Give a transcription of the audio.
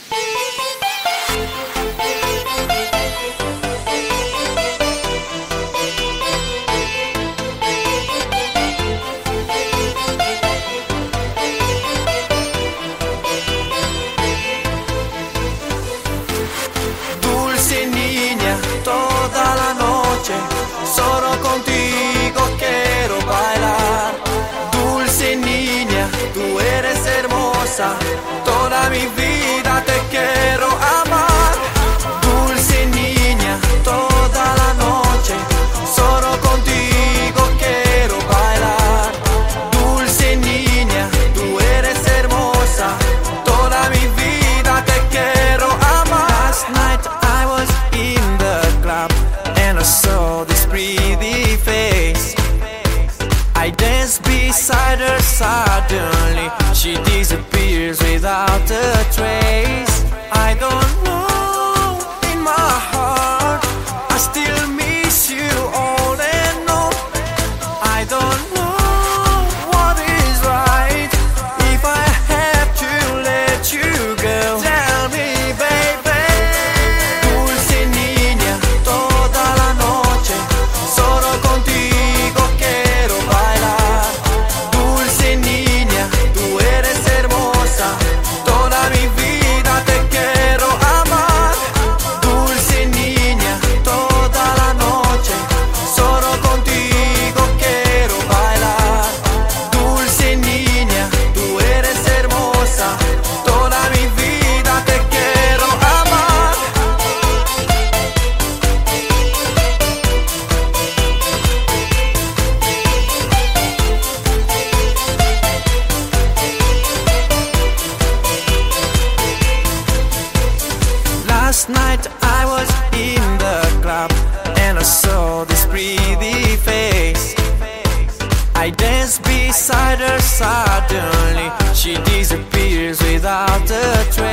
Dulce niña, toda la noche, solo contigo quiero bailar. Dulce niña, tú eres hermosa, toda mi vida te quiero amar. Dulce niña, toda la noche, solo contigo quiero bailar. Dulce niña, tú eres hermosa, toda mi vida te quiero amar. Last night I was in the club and I saw this pretty face. I danced beside her, suddenly she disappears without a trace. I don't know, in my heart I still miss you all and all. I don't know what is right, if I have to let you go. Tell me, baby. Dulce niña, toda la noche, solo contigo quiero bailar. Dulce niña, tú eres hermosa, toda mi vida te quiero amar. Dulce niña, toda la noche, solo contigo quiero bailar. Dulce niña, tú eres hermosa, toda mi vida te quiero amar. Last night I was in the club and I saw this pretty face. I danced beside her, suddenly she disappears without a trace.